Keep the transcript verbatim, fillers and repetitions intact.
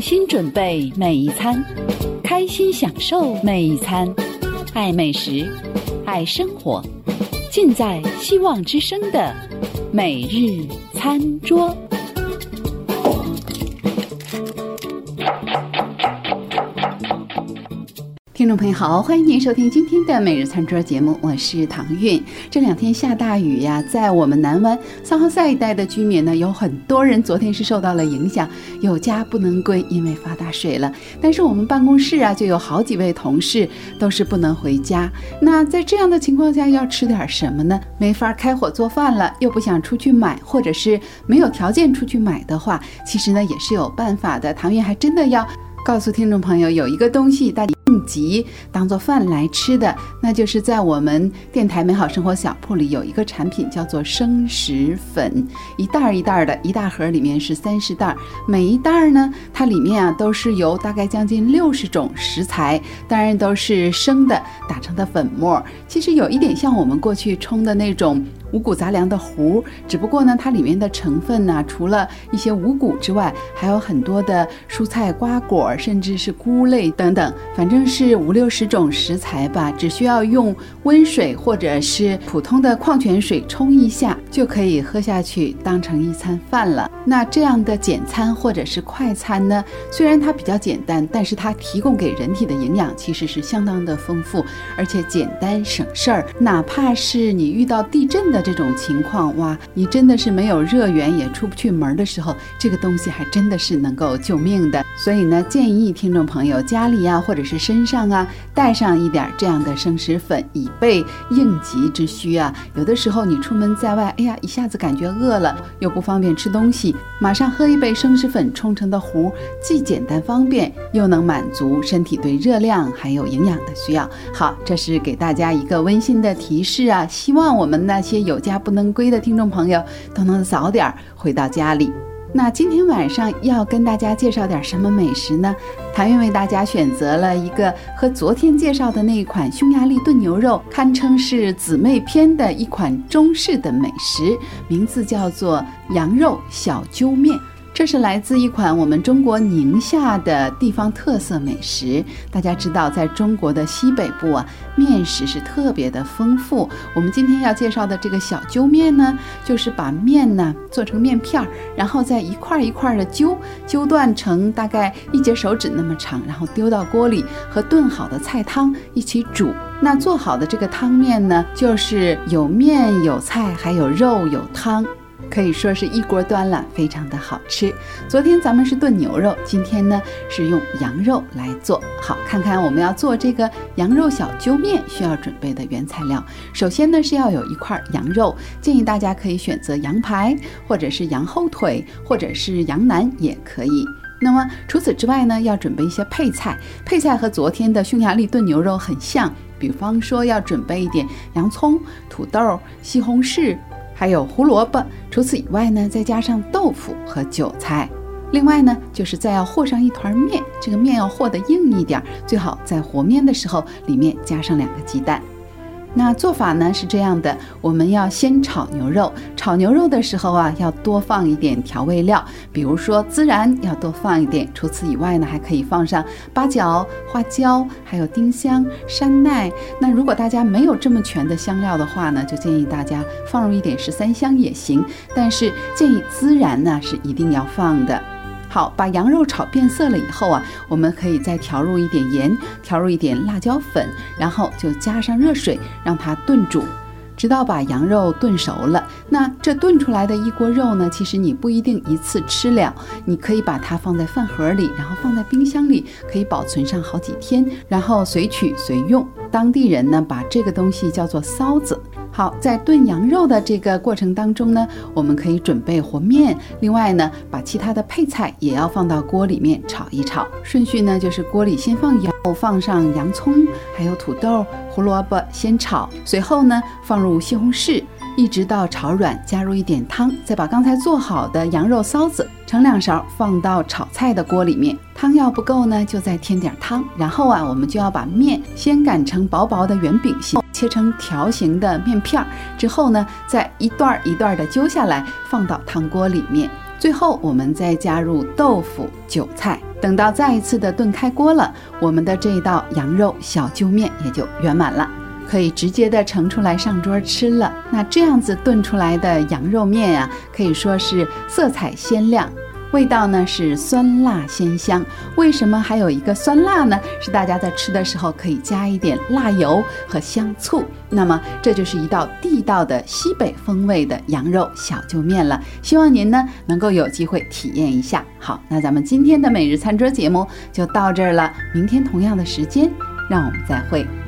用心准备每一餐，开心享受每一餐，爱美食，爱生活，尽在希望之声的每日餐桌。听众朋友好，欢迎您收听今天的每日餐桌节目，我是唐韵。这两天下大雨呀，在我们南湾桑浩赛一带的居民呢，有很多人昨天是受到了影响，有家不能归，因为发大水了。但是我们办公室啊，就有好几位同事都是不能回家。那在这样的情况下，要吃点什么呢？没法开火做饭了，又不想出去买，或者是没有条件出去买的话，其实呢也是有办法的。唐韵还真的要告诉听众朋友，有一个东西大家应急当做饭来吃的，那就是在我们电台美好生活小铺里有一个产品叫做生食粉，一袋一袋的，一大盒里面是三十袋，每一袋呢它里面啊都是由大概将近六十种食材，当然都是生的打成的粉末，其实有一点像我们过去冲的那种五谷杂粮的糊，只不过呢它里面的成分呢、啊、除了一些五谷之外，还有很多的蔬菜瓜果，甚至是菇类等等，反正是五六十种食材吧，只需要用温水或者是普通的矿泉水冲一下就可以喝下去，当成一餐饭了。那这样的简餐或者是快餐呢，虽然它比较简单，但是它提供给人体的营养其实是相当的丰富，而且简单省事儿。哪怕是你遇到地震的这种情况，哇，你真的是没有热源也出不去门的时候，这个东西还真的是能够救命的。所以呢，建议听众朋友家里啊或者是身上啊带上一点这样的生食粉，以备应急之需啊。有的时候你出门在外，哎呀，一下子感觉饿了，又不方便吃东西，马上喝一杯生食粉冲成的糊，既简单方便，又能满足身体对热量还有营养的需要。好，这是给大家一个温馨的提示啊，希望我们那些有家不能归的听众朋友都能早点回到家里。那今天晚上要跟大家介绍点什么美食呢？谭韵为大家选择了一个和昨天介绍的那一款匈牙利炖牛肉堪称是姊妹篇的一款中式的美食，名字叫做羊肉小揪面。这是来自一款我们中国宁夏的地方特色美食。大家知道，在中国的西北部啊，面食是特别的丰富。我们今天要介绍的这个小揪面呢，就是把面呢做成面片，然后再一块一块的揪，揪断成大概一节手指那么长，然后丢到锅里和炖好的菜汤一起煮。那做好的这个汤面呢，就是有面有菜还有肉有汤，可以说是一锅端了，非常的好吃。昨天咱们是炖牛肉，今天呢是用羊肉来做。好，看看我们要做这个羊肉小揪面需要准备的原材料。首先呢是要有一块羊肉，建议大家可以选择羊排或者是羊后腿或者是羊腩也可以。那么除此之外呢，要准备一些配菜，配菜和昨天的匈牙利炖牛肉很像，比方说要准备一点洋葱、土豆、西红柿还有胡萝卜，除此以外呢，再加上豆腐和韭菜。另外呢，就是再要和上一团面，这个面要和得硬一点，最好在和面的时候里面加上两个鸡蛋。那做法呢是这样的，我们要先炒牛肉，炒牛肉的时候啊，要多放一点调味料，比如说孜然要多放一点，除此以外呢，还可以放上八角、花椒，还有丁香、山奈。那如果大家没有这么全的香料的话呢，就建议大家放入一点十三香也行，但是建议孜然呢是一定要放的。好，把羊肉炒变色了以后啊，我们可以再调入一点盐，调入一点辣椒粉，然后就加上热水让它炖煮，直到把羊肉炖熟了。那这炖出来的一锅肉呢，其实你不一定一次吃了，你可以把它放在饭盒里，然后放在冰箱里，可以保存上好几天，然后随取随用。当地人呢把这个东西叫做骚子。好，在炖羊肉的这个过程当中呢，我们可以准备和面，另外呢把其他的配菜也要放到锅里面炒一炒。顺序呢就是锅里先放油，放上洋葱还有土豆、胡萝卜先炒，随后呢放入西红柿，一直到炒软，加入一点汤，再把刚才做好的羊肉臊子盛两勺放到炒菜的锅里面。汤要不够呢，就再添点汤。然后啊，我们就要把面先擀成薄薄的圆饼形，切成条形的面片，之后呢，再一段一段的揪下来，放到汤锅里面。最后我们再加入豆腐、韭菜。 等到再一次的炖开锅了，我们的这一道羊肉小揪面也就圆满了，可以直接的盛出来上桌吃了。那这样子炖出来的羊肉面啊，可以说是色彩鲜亮，味道呢是酸辣鲜香。为什么还有一个酸辣呢？是大家在吃的时候可以加一点辣油和香醋。那么这就是一道地道的西北风味的羊肉小揪面了，希望您呢能够有机会体验一下。好，那咱们今天的每日餐桌节目就到这儿了，明天同样的时间让我们再会。